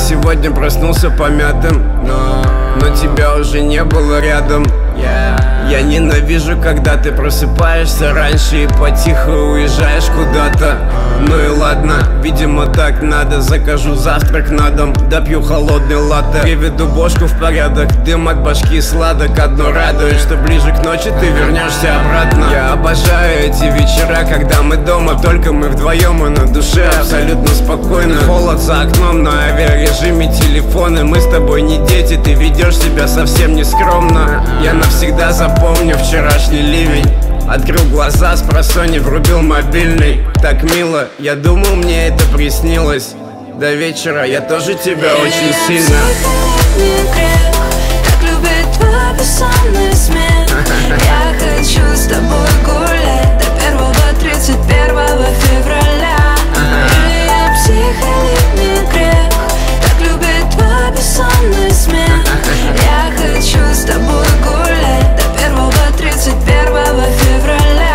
сегодня проснулся помятым, но тебя уже не было рядом. Я ненавижу, когда ты просыпаешься раньше и потихо уезжаешь куда-то. Ну и ладно, видимо так надо. Закажу завтрак на дом, допью холодный латте, приведу бошку в порядок, дым от башки сладок. Одно радует, что ближе к ночи ты вернешься обратно. Я обожаю эти вечера, когда мы дома, только мы вдвоем, и на душе абсолютно спокойно. Холод за окном, на авиарежиме телефоны. Мы с тобой не дети, ты ведешь себя совсем не скромно. Я навсегда запомню вчерашний ливень. Открыл глаза, спросонья врубил мобильный. Так мило, я думал, мне это приснилось. До вечера я тоже тебя очень сильно. Так любит твой бессонный смех. Я хочу с тобой гулять до 1-31 февраля. Или я псих, или не грех. Так любит твой бессонный смех. Я хочу с тобой гулять до 1-31 февраля.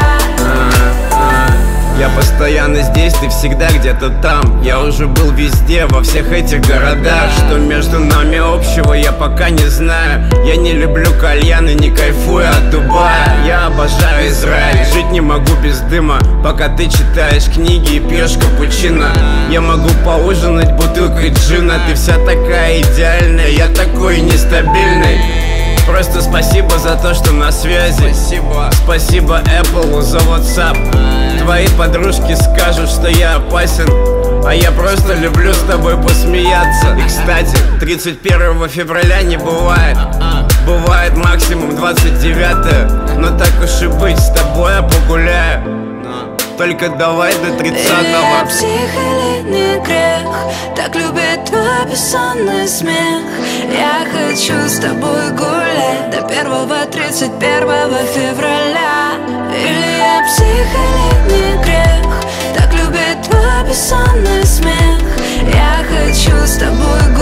Я постоянно здесь, ты всегда где-то там. Я уже был везде, во всех этих городах. Что между нами общего, я пока не знаю. Я не люблю кальяны, не кайфую от Дубая. Я обожаю Израиль, жить не могу без дыма. Пока ты читаешь книги и пьешь капучино. Я могу поужинать бутылкой джина. Ты вся такая идеальная, я такой нестабильный. Просто спасибо за то, что на связи. Спасибо Apple за WhatsApp. Твои подружки скажут, что я опасен, а я просто люблю с тобой посмеяться. И кстати, 31 февраля не бывает. Бывает максимум 29-е. Но так уж и быть, с тобой я погуляю. Только давай до 30-го. Я псих или не грех. Так любит твой бессонный смех. Я хочу с тобой гулять до 1-31 февраля. Или я псих или не грех. Так любит твой бессонный смех. Я хочу с тобой